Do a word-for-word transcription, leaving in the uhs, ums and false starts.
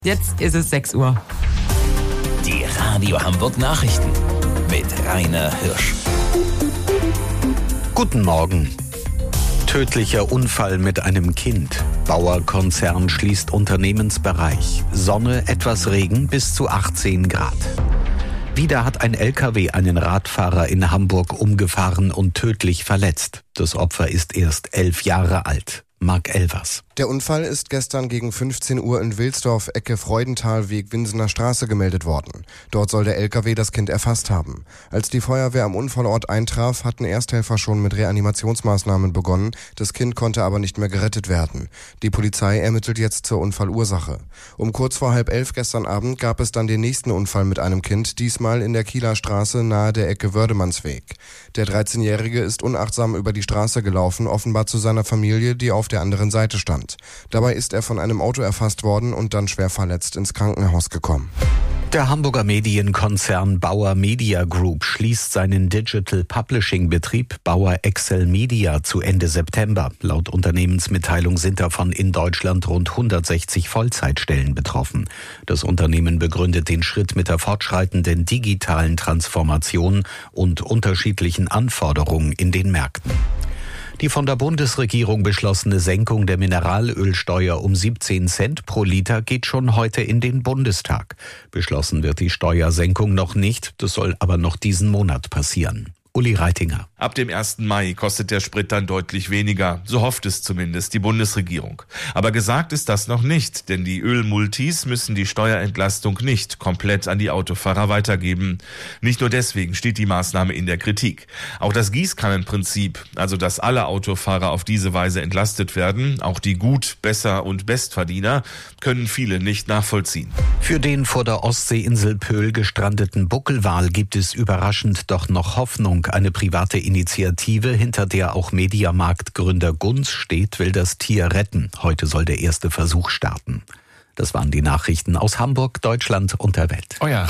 Jetzt ist es sechs Uhr. Die Radio Hamburg Nachrichten mit Rainer Hirsch. Guten Morgen. Tödlicher Unfall mit einem Kind. Bauer-Konzern schließt Unternehmensbereich. Sonne, etwas Regen bis zu achtzehn Grad. Wieder hat ein L K W einen Radfahrer in Hamburg umgefahren und tödlich verletzt. Das Opfer ist erst elf Jahre alt. Marc Elvers. Der Unfall ist gestern gegen fünfzehn Uhr in Wilsdorf, Ecke Freudentalweg, Winsener Straße gemeldet worden. Dort soll der L K W das Kind erfasst haben. Als die Feuerwehr am Unfallort eintraf, hatten Ersthelfer schon mit Reanimationsmaßnahmen begonnen. Das Kind konnte aber nicht mehr gerettet werden. Die Polizei ermittelt jetzt zur Unfallursache. Um kurz vor halb elf gestern Abend gab es dann den nächsten Unfall mit einem Kind, diesmal in der Kieler Straße nahe der Ecke Wördemannsweg. Der dreizehnjährige ist unachtsam über die Straße gelaufen, offenbar zu seiner Familie, die auf der anderen Seite stand. Dabei ist er von einem Auto erfasst worden und dann schwer verletzt ins Krankenhaus gekommen. Der Hamburger Medienkonzern Bauer Media Group schließt seinen Digital Publishing Betrieb Bauer Excel Media zu Ende September. Laut Unternehmensmitteilung sind davon in Deutschland rund hundertsechzig Vollzeitstellen betroffen. Das Unternehmen begründet den Schritt mit der fortschreitenden digitalen Transformation und unterschiedlichen Anforderungen in den Märkten. Die von der Bundesregierung beschlossene Senkung der Mineralölsteuer um siebzehn Cent pro Liter geht schon heute in den Bundestag. Beschlossen wird die Steuersenkung noch nicht, das soll aber noch diesen Monat passieren. Uli Reitinger. Ab dem ersten Mai kostet der Sprit dann deutlich weniger, so hofft es zumindest die Bundesregierung. Aber gesagt ist das noch nicht, denn die Ölmultis müssen die Steuerentlastung nicht komplett an die Autofahrer weitergeben. Nicht nur deswegen steht die Maßnahme in der Kritik. Auch das Gießkannenprinzip, also dass alle Autofahrer auf diese Weise entlastet werden, auch die Gut-, Besser- und Bestverdiener, können viele nicht nachvollziehen. Für den vor der Ostseeinsel Pöhl gestrandeten Buckelwal gibt es überraschend doch noch Hoffnung. Eine private Initiative, hinter der auch Mediamarkt-Gründer Gunz steht, will das Tier retten. Heute soll der erste Versuch starten. Das waren die Nachrichten aus Hamburg, Deutschland und der Welt. Euer